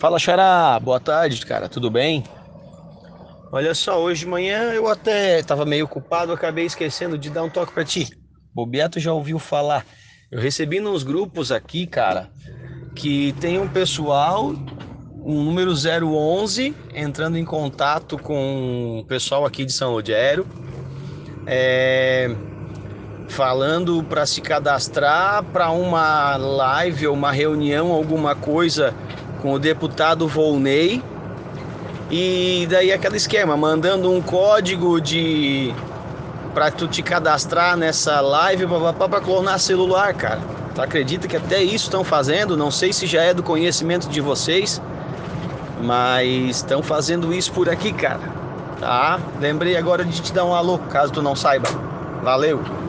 Fala, Xará, boa tarde, cara, tudo bem? Olha só, hoje de manhã eu até estava meio ocupado, acabei esquecendo de dar um toque pra ti. Bobeato já ouviu falar. Eu recebi nos grupos aqui, cara, que tem um pessoal, um número 011, entrando em contato com o pessoal aqui de São Lugero, falando para se cadastrar para uma live ou uma reunião, alguma coisa com o deputado Volney. E daí aquele esquema, mandando um código de para tu te cadastrar nessa live para clonar celular, cara. Tu acredita que até isso estão fazendo? Não sei se já é do conhecimento de vocês, mas estão fazendo isso por aqui, cara. Tá? Lembrei agora de te dar um alô, caso tu não saiba. Valeu.